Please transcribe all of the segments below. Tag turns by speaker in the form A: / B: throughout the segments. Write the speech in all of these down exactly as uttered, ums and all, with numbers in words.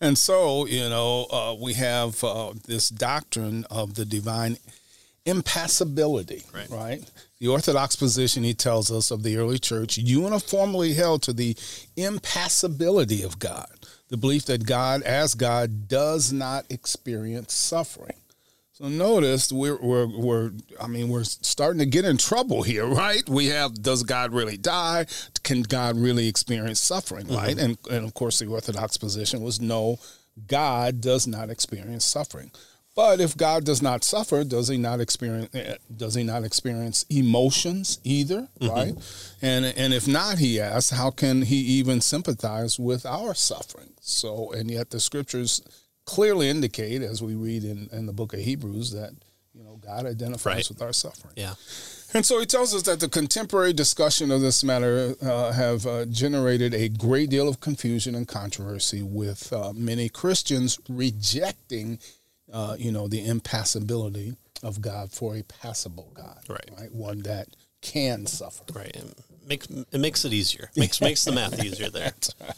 A: And so, you know, uh, we have uh, this doctrine of the divine impassibility, right. right? The Orthodox position, he tells us, of the early church uniformly held to the impassibility of God, the belief that God, as God, does not experience suffering. So notice we're, we're, we're, I mean, we're starting to get in trouble here, right? We have, does God really die? Can God really experience suffering, mm-hmm. right? And, and of course, the Orthodox position was no, God does not experience suffering. But if God does not suffer, does he not experience, does he not experience emotions either, mm-hmm. right? And, and if not, he asks, how can he even sympathize with our suffering? So, and yet the scriptures clearly indicate, as we read in, in the book of Hebrews, that, you know, God identifies right. with our suffering.
B: Yeah.
A: And so he tells us that the contemporary discussion of this matter uh, have uh, generated a great deal of confusion and controversy, with uh, many Christians rejecting, uh, you know, the impassibility of God for a passible God,
B: right?
A: right? One that can suffer.
B: Right. It makes, it makes it easier. Makes, makes the math easier there.
A: That's right.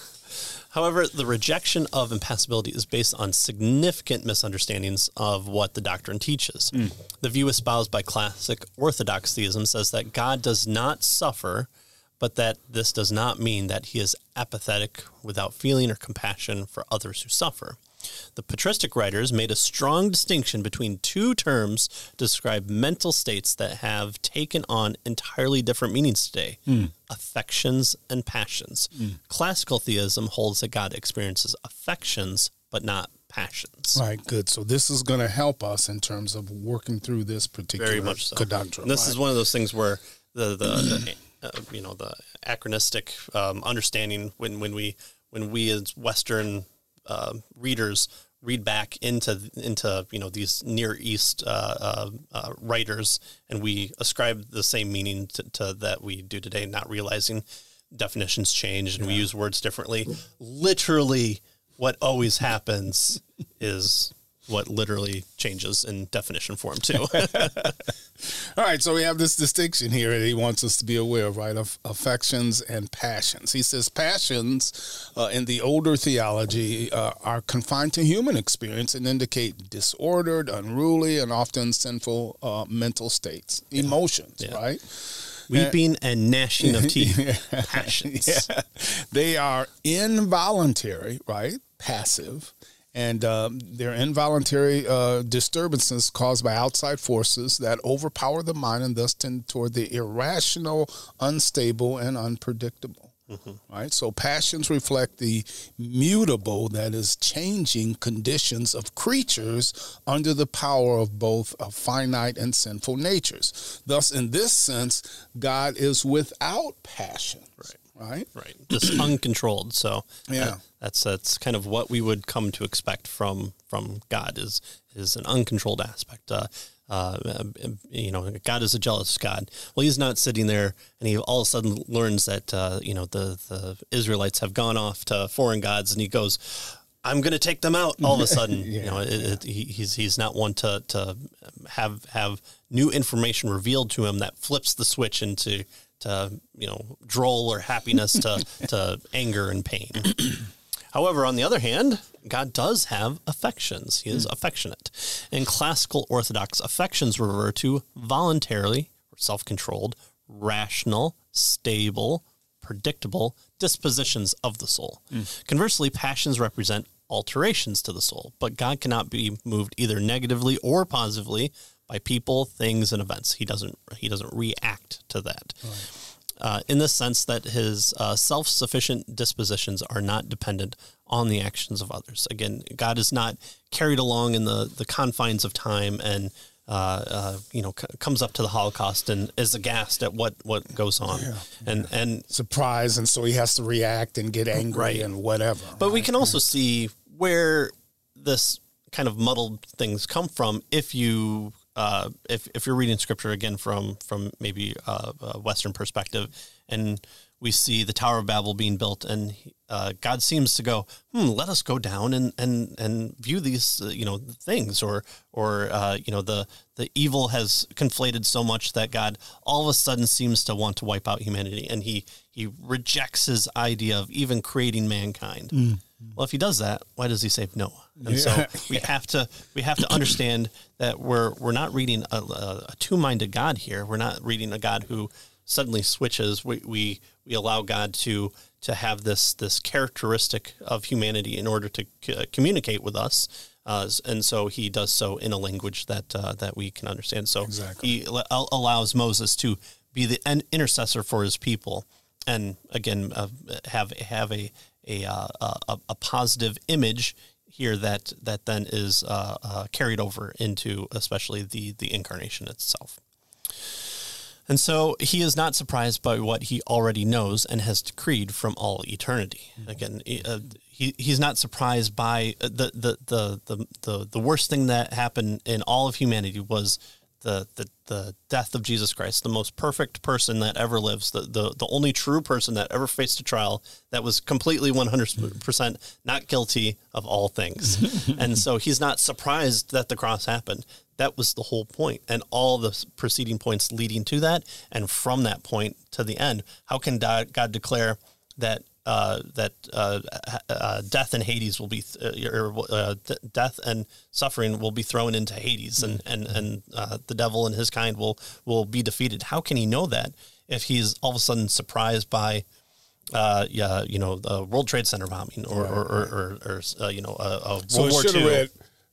B: However, the rejection of impassibility is based on significant misunderstandings of what the doctrine teaches. Mm. The view espoused by classic Orthodox theism says that God does not suffer, but that this does not mean that he is apathetic, without feeling or compassion for others who suffer. The patristic writers made a strong distinction between two terms to describe mental states that have taken on entirely different meanings today, mm. affections and passions. Mm. Classical theism holds that God experiences affections, but not passions.
A: Right, good. So this is going to help us in terms of working through this particular
B: Very much so.
A: conundrum.
B: And this
A: right.
B: is one of those things where the, the, the uh, you know, the anachronistic um, understanding when, when we when we as Western uh, readers read back into into you know these Near East uh, uh, uh, writers, and we ascribe the same meaning to, to that we do today, not realizing definitions change and yeah. we use words differently. Literally, what always happens is what literally changes in definition form too.
A: All right, so we have this distinction here that he wants us to be aware of, right, of affections and passions. He says passions uh, in the older theology uh, are confined to human experience and indicate disordered, unruly, and often sinful uh, mental states, emotions, yeah. right?
B: Weeping and gnashing of teeth, passions.
A: Yeah. They are involuntary, right, passive, and um, they're involuntary uh, disturbances caused by outside forces that overpower the mind and thus tend toward the irrational, unstable, and unpredictable. Mm-hmm. Right? So passions reflect the mutable, that is, changing conditions of creatures under the power of both a finite and sinful natures. Thus, in this sense, God is without passion.
B: Right.
A: Right,
B: right, just uncontrolled. So
A: yeah,
B: that, that's that's kind of what we would come to expect from from God is is an uncontrolled aspect. Uh, uh, you know, God is a jealous God. Well, he's not sitting there, and he all of a sudden learns that uh, you know the the Israelites have gone off to foreign gods, and he goes, I'm going to take them out. All of a sudden, yeah, you know, it, it, he, he's he's not one to to have have new information revealed to him that flips the switch into. To, you know, droll or happiness to, to anger and pain. However, on the other hand, God does have affections. He is mm. affectionate. In classical Orthodox, affections refer to voluntarily, or self-controlled, rational, stable, predictable dispositions of the soul. Mm. Conversely, passions represent alterations to the soul, but God cannot be moved either negatively or positively by people, things, and events. He doesn't he doesn't react to that. Right. Uh, in the sense that his uh, self-sufficient dispositions are not dependent on the actions of others. Again, God is not carried along in the, the confines of time and uh, uh, you know c- comes up to the Holocaust and is aghast at what, what goes on. Yeah, and
A: yeah.
B: and
A: surprised, and so he has to react and get angry
B: right.
A: and whatever.
B: But
A: right?
B: we can also see where this kind of muddled things come from if you Uh, if if you're reading scripture again from from maybe uh, a Western perspective, and we see the Tower of Babel being built, and uh, God seems to go, hmm, let us go down and and and view these uh, you know things, or or uh, you know the the evil has conflated so much that God all of a sudden seems to want to wipe out humanity, and he he rejects his idea of even creating mankind. Mm. Well, if he does that, why does he save Noah? And yeah. so we yeah. have to we have to understand that we're we're not reading a, a, a two-minded God here. We're not reading a God who suddenly switches. We we, we allow God to to have this this characteristic of humanity in order to c- communicate with us. Uh, and so he does so in a language that uh, that we can understand. So exactly. he al- allows Moses to be the en- intercessor for his people, and again uh, have have a a, uh, a a positive image here that that then is uh, uh, carried over into especially the the incarnation itself. And so he is not surprised by what he already knows and has decreed from all eternity. Mm-hmm. Again, uh, he he's not surprised by the the, the the the the worst thing that happened in all of humanity was the the the death of Jesus Christ, the most perfect person that ever lives, the the, the only true person that ever faced a trial that was completely one hundred percent not guilty of all things. And so he's not surprised that the cross happened. That was the whole point, and all the preceding points leading to that, and from that point to the end. How can God declare that uh, that uh, uh, death and Hades will be, th- or uh, th- death and suffering will be thrown into Hades, and and and uh, the devil and his kind will will be defeated? How can he know that if he's all of a sudden surprised by, uh, yeah, you know, the World Trade Center bombing, or right, or, or, or, or uh, you know, uh, uh, World
A: so
B: War Two?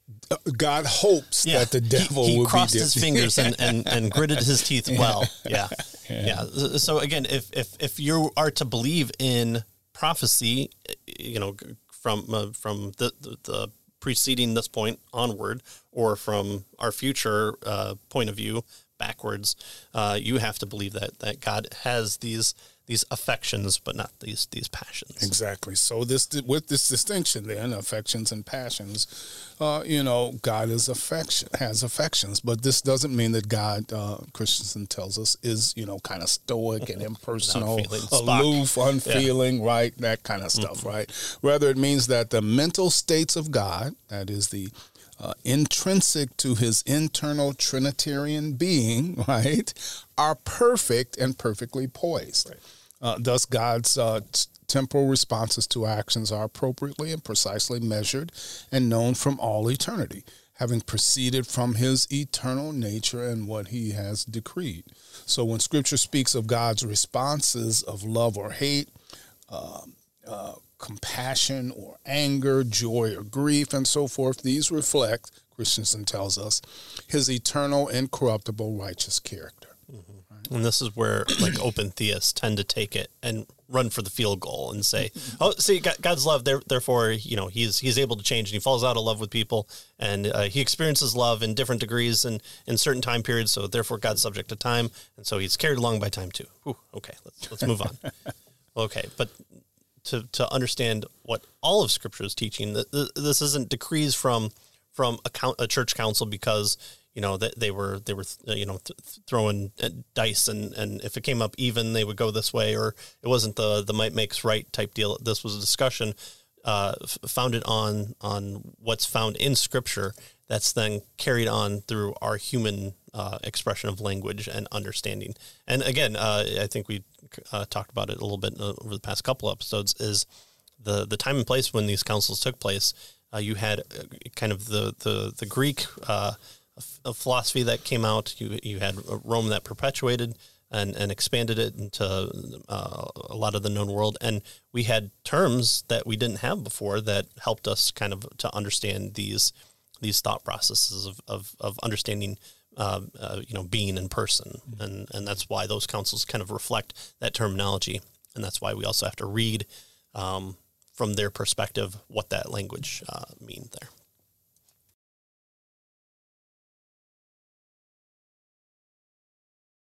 A: God hopes yeah. that the devil
B: he, he
A: will
B: crossed
A: be
B: his fingers and, and, and gritted his teeth well. Yeah. yeah. Yeah. So again, if, if, if you are to believe in prophecy, you know, from, uh, from the, the, the preceding this point onward, or from our future uh, point of view backwards, uh, you have to believe that, that God has these these affections, but not these these passions.
A: Exactly. So this with this distinction then, affections and passions, uh, you know, God is affection has affections, but this doesn't mean that God, uh, Christensen tells us, is, you know, kind of stoic and impersonal, aloof, unfeeling, yeah. right? That kind of stuff, mm-hmm. right? Rather, it means that the mental states of God, that is the Uh, intrinsic to his internal Trinitarian being, right, are perfect and perfectly poised. Right. Uh, thus, God's uh, t- temporal responses to actions are appropriately and precisely measured and known from all eternity, having proceeded from his eternal nature and what he has decreed. So when Scripture speaks of God's responses of love or hate, uh, uh, compassion or anger, joy or grief, and so forth, these reflect, Christensen tells us, his eternal, incorruptible, righteous character.
B: Mm-hmm. Right? And this is where, like, open theists tend to take it and run for the field goal and say, "Oh, see, God's love. Therefore, you know, he's he's able to change, and he falls out of love with people, and uh, he experiences love in different degrees and in certain time periods. So, therefore, God's subject to time, and so he's carried along by time too." Ooh, okay, let's let's move on. Okay, but to to understand what all of Scripture is teaching, this isn't decrees from from a, count, a church council because, you know, that they were they were you know th- throwing dice, and, and if it came up even, they would go this way, or it wasn't the the might makes right type deal. This was a discussion uh, f- founded on on what's found in Scripture that's then carried on through our human uh, expression of language and understanding. And again, uh, I think we uh, talked about it a little bit over the past couple episodes, is the, the time and place when these councils took place. Uh, you had kind of the, the, the Greek uh, f- philosophy that came out. You you had Rome that perpetuated and, and expanded it into uh, a lot of the known world. And we had terms that we didn't have before that helped us kind of to understand these these thought processes of, of, of understanding, uh, uh, you know, being in person. Mm-hmm. And, and that's why those councils kind of reflect that terminology. And that's why we also have to read um, from their perspective what that language uh, means there.